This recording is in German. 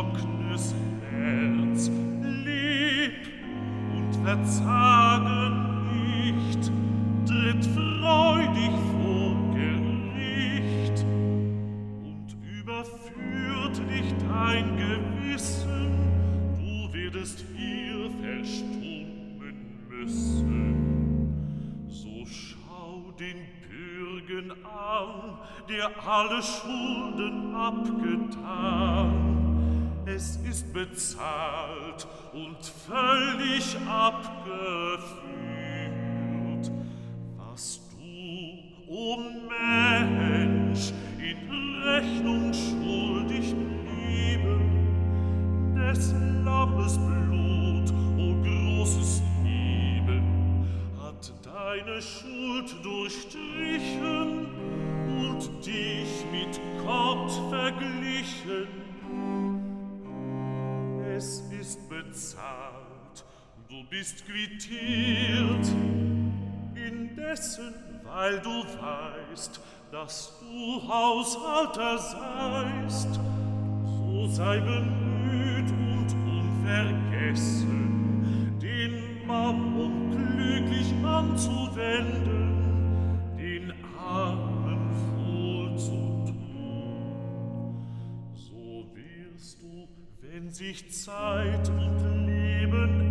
trockenes Herz, leb und verzage nicht, tritt freudig vor Gericht und überführt dich dein Gewissen, du werdest hier verstummen müssen. So schau den Bürgen an, der alle Schulden abgetan. Es ist bezahlt und völlig abgeführt, was du, o Mensch, in Rechnung schuldig blieben, des Lammes Blut, o großes Lieben, hat deine Schuld durchstrichen und dich mit Gott verglichen. Es ist bezahlt, du bist quittiert, indessen, weil du weißt, dass du Haushalter seist, so sei bemüht und unvergessen, den Mammon glücklich anzuwenden, den Armen wohl zu tun. So wirst du, wenn sich Zeit und Leben